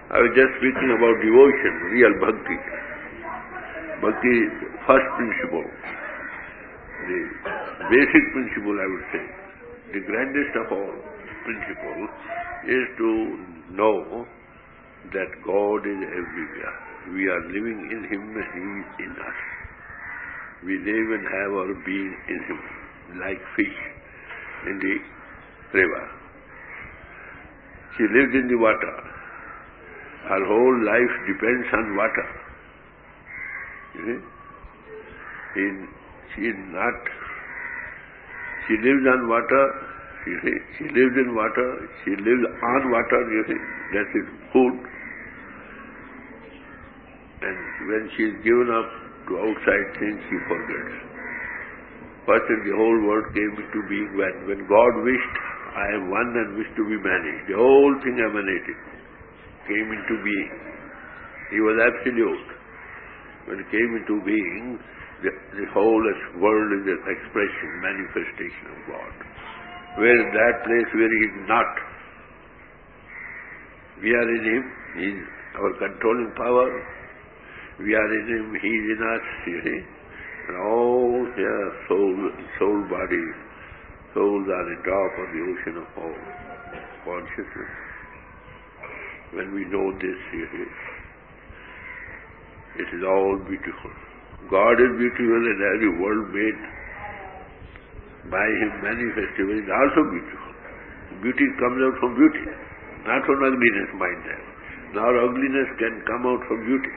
I was just speaking about devotion, real bhakti. Bhakti is first principle, the basic principle I would say. The grandest of all principle is to know that God is everywhere. We are living in Him and He is in us. We live and have our being in Him, like fish in the river. She lives in the water. Her whole life depends on water. You see? She lives on water, you see. She lives in water, she lives on water, you see. That is food. And when she is given up to outside things, she forgets. First the whole world came into being when God wished, I am one and wish to be many. The whole thing emanated, came into being. He was absolute. When it came into being, the whole world is an expression, manifestation of God. Where is that place where He is not? We are in Him, He is our controlling power. We are in Him, He is in us, you see. And all soul bodies, souls are the drop of the ocean of all consciousness. When we know this, you see, it is all beautiful. God is beautiful and every world made by Him manifested is also beautiful. Beauty comes out from beauty, not from ugliness, mind that. Nor ugliness can come out from beauty.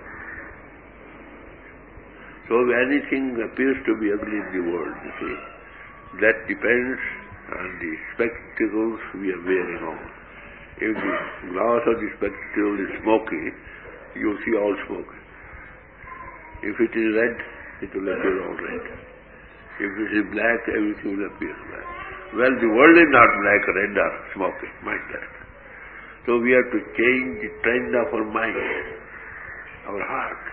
So if anything appears to be ugly in the world, you see, that depends on the spectacles we are wearing on. If the glass of the spectacle is smoky, you see all smoke. If it is red, it will appear all red. If it is black, everything will appear black. Well, the world is not black, red or smoky, mind that. So we have to change the trend of our mind, our heart.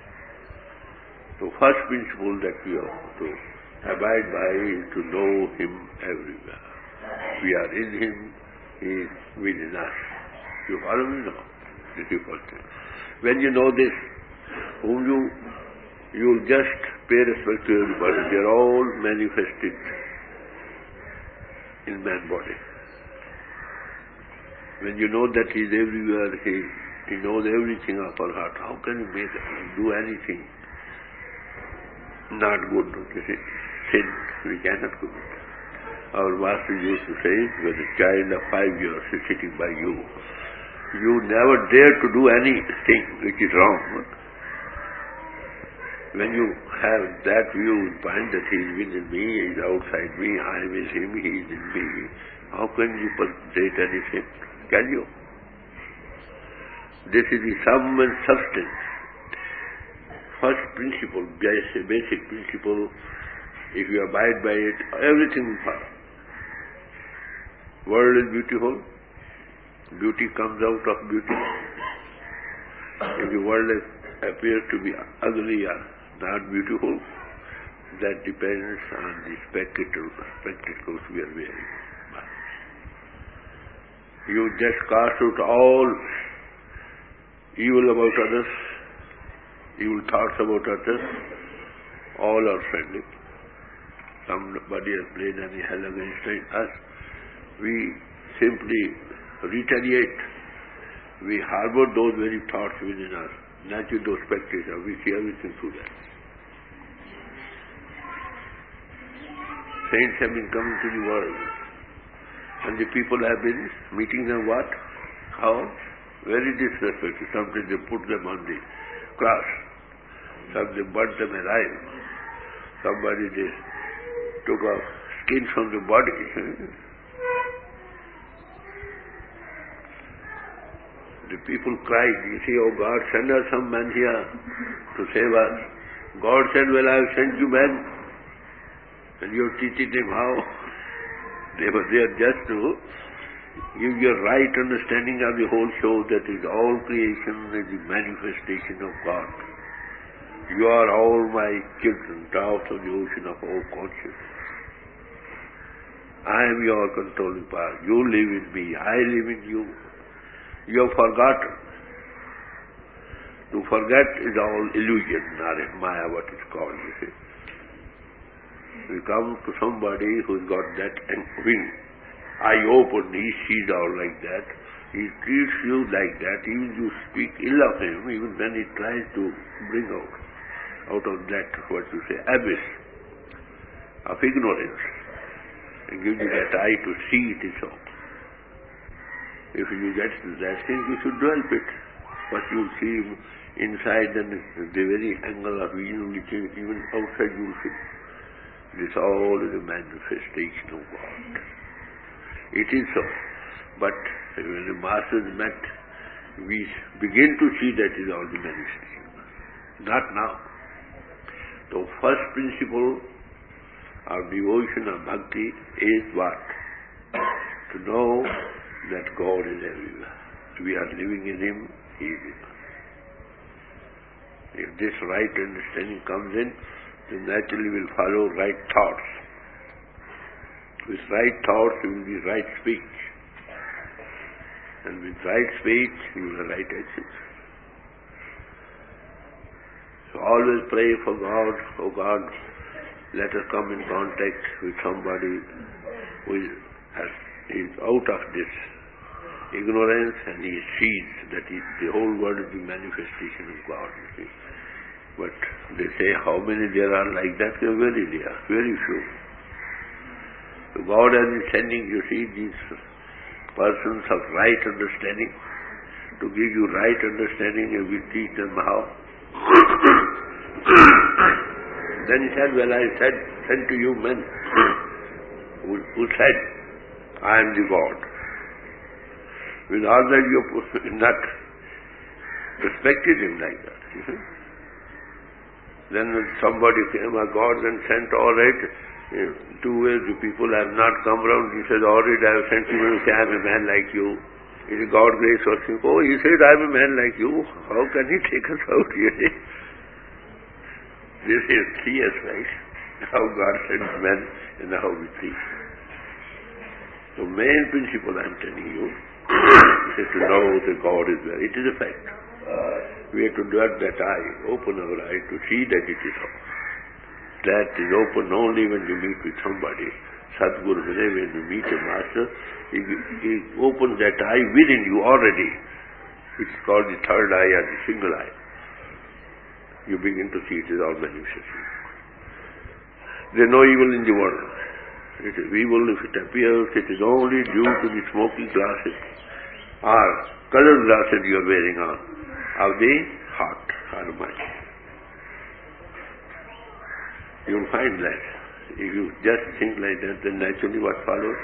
So first principle that we have to abide by is to know Him everywhere. We are in Him, He is within us. You follow me now? This is first thing. When you know this, whom you will just pay respect to everybody. They are all manifested in man's body. When you know that He is everywhere, He knows everything of our heart. How can you do anything not good? Sin, we cannot do it. Our master used to say, when a child of 5 years is sitting by you, you never dare to do anything which is wrong. When you have that view in mind that He is within me, He is outside me, I am in Him, He is in me, how can you perpetrate any sin? Can you? This is the sum and substance. First principle, basic principle, if you abide by it, everything will follow. World is beautiful. Beauty comes out of beauty. If the world appears to be ugly or not beautiful, that depends on the spectacles we are wearing. You just cast out all evil about others, evil thoughts about others, all are friendly. Somebody has played any hell against us, we simply retaliate. We harbor those very thoughts within us. Naturally, those spectators, we see everything through that. Saints have been coming to the world, and the people have been meeting them what? How? Very disrespectful. Sometimes they put them on the cross. Some they burnt them alive. Somebody they took off skin from the body. The people cried, you see, oh God, send us some men here to save us. God said, well, I have sent you men. And you have treated them how? They were there just to give you a right understanding of the whole show that is all creation is the manifestation of God. You are all my children, drops of the ocean of all consciousness. I am your controlling power. You live in me, I live in you. You have forgotten. To forget is all illusion, or maya, what it's called, you see. We come to somebody who's got that wing, eye open, he sees all like that, he treats you like that, even you speak ill of him, even then he tries to bring out of that, what you say, abyss of ignorance, and give you that eye to see it is so. If you get to that thing, you should develop it. But you see inside, then the very angle of vision which is even outside you see. This all is a manifestation of God. It is so. But when the masters met, we begin to see that is all the manifestation. Not now. The first principle of devotion of bhakti is what? To know that God is everywhere. We are living in Him, He is in us. If this right understanding comes in, then naturally will follow right thoughts. With right thoughts, you will be right speech. And with right speech, you will have right actions. So always pray for God, oh God, let us come in contact with somebody who is out of this ignorance, and he sees that the whole world is the manifestation of God. You see. But they say how many there are like that? They are very rare, very few. So God has been sending, you see, these persons of right understanding to give you right understanding, and we teach them how. Then he said, well, I sent to you men who said, I am the God. With all that you have not respected him like that. You see? Then somebody came, a God then sent, all right, 2 ways the people have not come round. He said, all right, I have sent you to say, I am a man like you. Is God grace or something? Oh, he said, I am a man like you. How can he take us out here? This is CS, right? How God sends men and how we see. So main principle I am telling you is to know that God is there. It is a fact. We have to develop that eye, open our eye to see that it is so. That is open only when you meet with somebody. Sadguru, when you meet a master, he opens that eye within you already, which is called the third eye or the single eye. You begin to see it is all manifestation. There is no evil in the world. It is evil if it appears, it is only due to the smoky glasses or colored glasses you are wearing on of the heart or mind. You will find that. If you just think like that, then naturally what follows?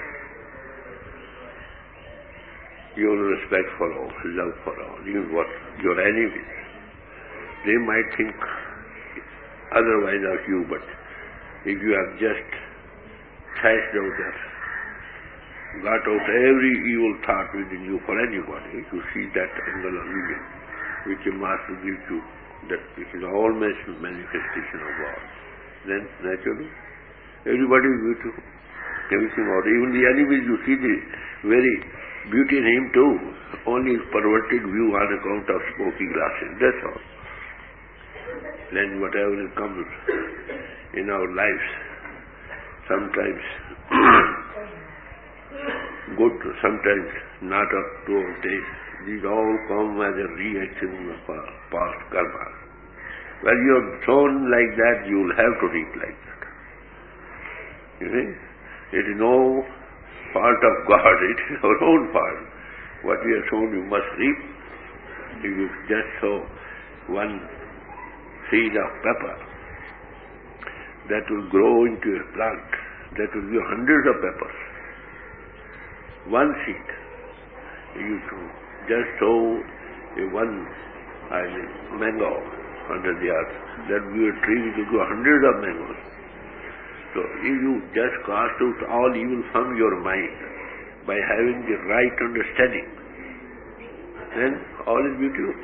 Your respect for all, love for all, even what your enemies. They might think otherwise of you, but if you have just thrashed out that, got out every evil thought within you for anybody, you see that angle of vision which a master gives you, that this is all manifestation of God. Then naturally, everybody is beautiful, everything out. Even the enemies, you see the very beauty in him too, only perverted view on account of smoky glasses, that's all. Then whatever comes in our lives, sometimes good, sometimes not up to our taste. These all come as a reaction of past karma. When you are sown like that, you will have to reap like that. You see? It is no fault of God, it is our own fault. What we have sown, you must reap. If you just sow one seed of pepper, that will grow into a plant. That will be hundreds of peppers. One seed. You just sow one mango under the earth. That will be a tree which will grow hundreds of mangoes. So if you just cast out all evil from your mind by having the right understanding, then all is beautiful.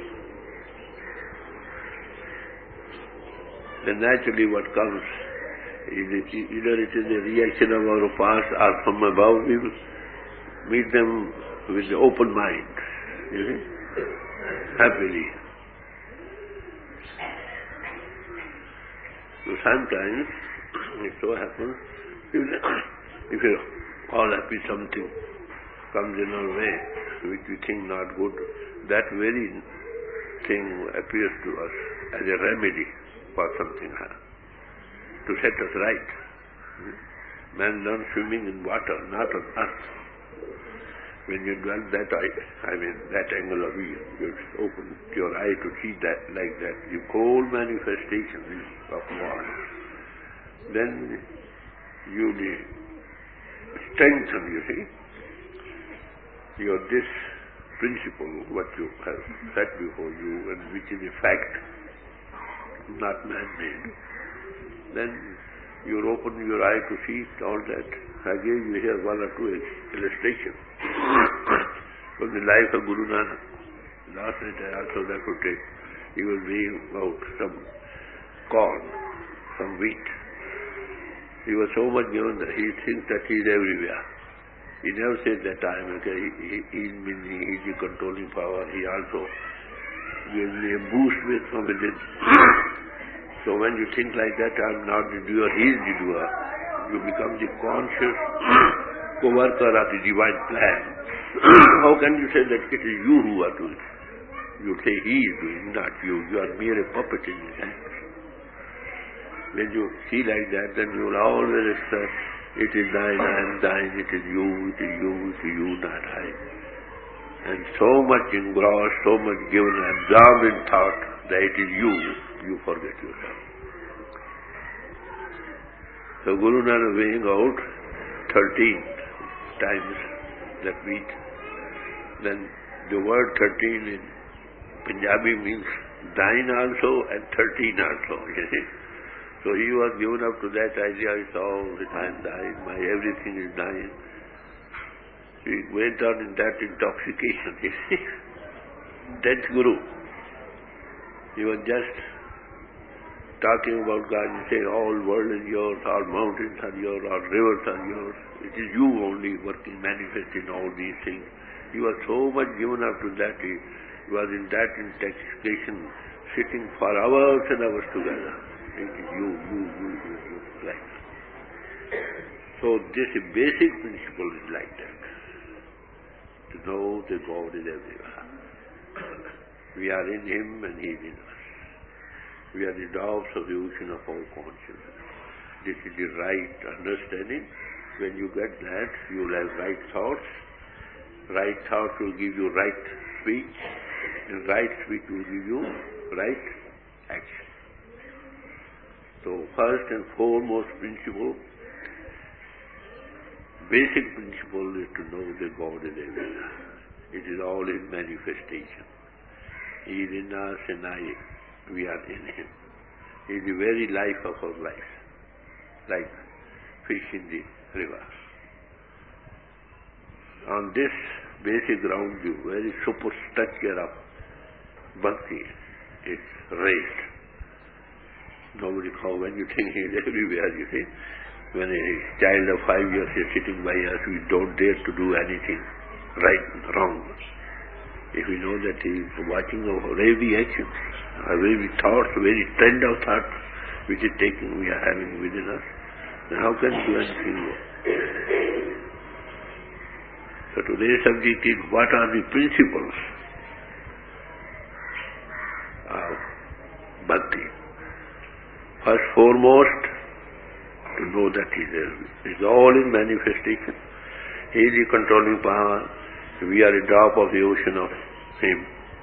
Then naturally what comes, either it is a reaction of our past or from above, we will meet them with the open mind, you see, happily. So sometimes it so happens, if you all happy something comes in our way, which we think not good, that very thing appears to us as a remedy for something to set us right. Man learns swimming in water, not on earth. When you dwell that that angle of view, you open your eye to see that like that, the whole manifestation of God. Then you will strengthen, you see, this principle, what you have set before you, and which is a fact, not man-made. Then you open your eye to see all that. I gave you here one or two illustrations from the life of Guru Nanak. Last night I also that to take. He was weighing out some corn, some wheat. He was so much given that he thinks that he is everywhere. He never said that I am okay. He is the controlling power. He also gives me a boost from within. So when you think like that, I am not the doer, he is the doer. You become the conscious co-worker of the divine plan. How can you say that it is you who are doing it? You say he is doing, not you. You are mere a puppet in his hands. When you see like that, then you will always say, it is thine, I am thine, it is you, it is you, it is you, not I. And so much engrossed, so much given, absorbed in thought that it is you forget yourself. So Guru Nanak weighing out 13 times that wheat. Then the word 13 in Punjabi means thine also and 13 also. So he was given up to that idea, it's all the time thine, my everything is thine. He went on in that intoxication, you see. 10th Guru. He was just talking about God, you say all world is yours, all mountains are yours, all rivers are yours. It is you only working, manifesting all these things. He was so much given up to that, he was in that intoxication, sitting for hours and hours together. It is you, like that. So this basic principle is like that. To know that God is everywhere. We are in Him and He is in us. We are the dogs of the ocean of all consciousness. This is the right understanding. When you get that, you will have right thoughts. Right thoughts will give you right speech, and right speech will give you right action. So first and foremost principle, basic principle is to know that God is everywhere. It is all in manifestation. He is in us and we are in Him. He is the very life of our life, like fish in the river. On this basic ground, the very superstructure of bhakti is raised. Nobody calls when you think He is everywhere, you see. When a child of 5 years is sitting by us, we don't dare to do anything right and wrong. If we know that He is watching our every actions, our every thoughts, very trend of thought which is taking, we are having within us, then how can we do anything more? So today's subject is what are the principles of bhakti. First foremost, to know that He is all in manifestation. He is the controlling power. We are a drop of the ocean of Him.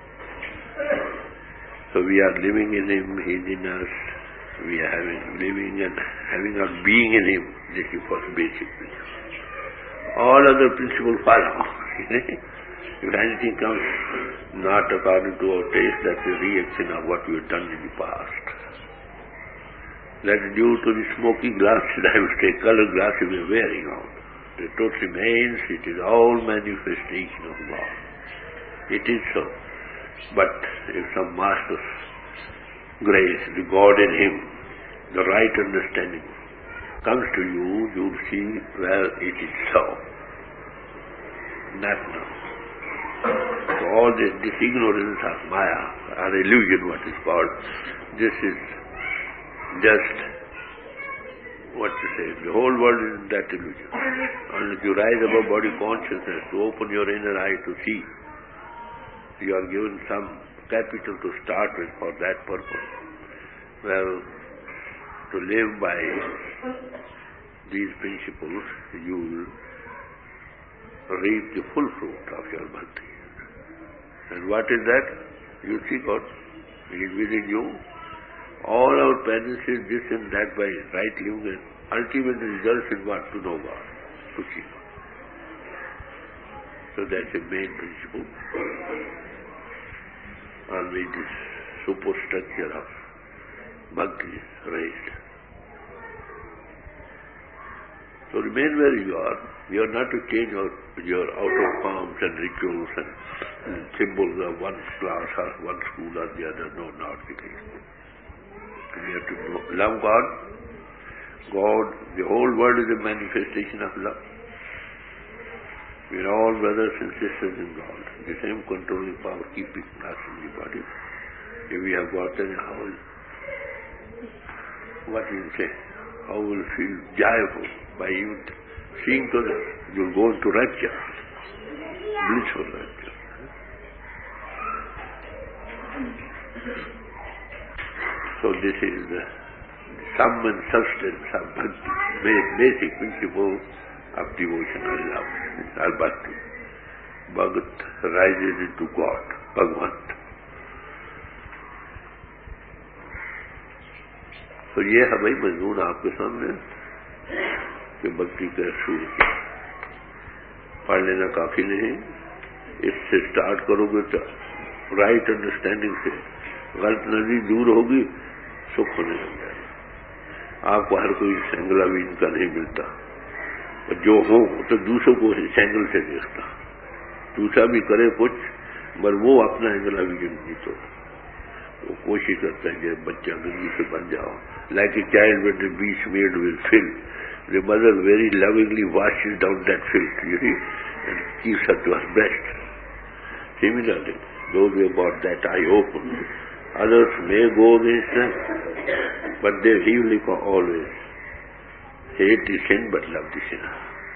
So we are living in Him, He is in us. We are living and having our being in Him. This is first basic principle. All other principles follow. If anything comes not according to our taste, that's a reaction of what we have done in the past. That is due to the smoky glasses, I would say, colored glasses we are wearing on. The truth remains, it is all manifestation of God. It is so. But if some master's grace, the God in Him, the right understanding comes to you, you will see, well, it is so. Not now. So all this ignorance of Maya, or illusion what is called, this is just, what to say, the whole world is in that illusion. Unless you rise above body consciousness to open your inner eye to see, you are given some capital to start with for that purpose. Well, to live by these principles, you will reap the full fruit of your bhakti. And what is that? You see God. He is within you. All our penance is this and that by right living, and ultimate result is what? To know God, to see God. So that's the main principle on which this superstructure of bhakti is raised. So remain where you are. You are not to change your outer forms and rituals and symbols of one class or one school or the other. No, not the case. We have to love God. God, the whole world is a manifestation of love. We are all brothers and sisters in God. The same controlling power keeping us in the body. If we have got then how will, what will you say? How will you feel joyful by even seeing to this? You will go into rapture, blissful rapture. So this is the sum and substance of bhakti, basic principle of devotional love, or bhakti. Bhagat rises into God, Bhagavan. तो ये है भाई मजमून आपके सामने कि भक्ति का शुरू किया। पढ़ लेना काफी नहीं, इससे स्टार्ट करोगे तो राइट अंडरस्टैंडिंग से गलत नजरी दूर होगी, सुख होने लग जाएगा। आपको हर कोई सेंगल अवीन का नहीं मिलता, और जो हो तो दूसरों को सेंगल से देखता, दूसरा भी करे कुछ, पर वो अपना एंगल अवीन नहीं तो वो कोशिश करता है कि बच्चा गंदगी से बन जाओ. Like a child when the beach made with filth, the mother very lovingly washes down that filth, you see, and keeps her to her breast. Similarly, those who have got that eye open, others may go against them, but they really always hate the sin but love the sinner.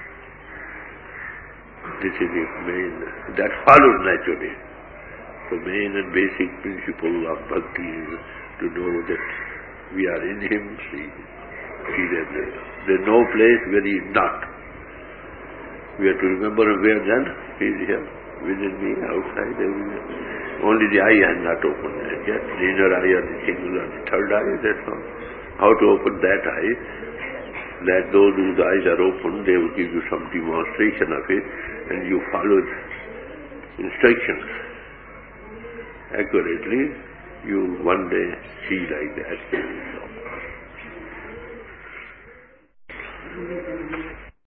This is the main, that follows naturally. The main and basic principle of bhakti is to know that we are in Him, see that there is no place where He is not. We have to remember where then He is here, within me, outside, everywhere. Only the eye has not opened yet. The inner eye or the single or the third eye, that's all. How to open that eye? That those whose eyes are open, they will give you some demonstration of it, and you follow instructions accurately, you one day see like that.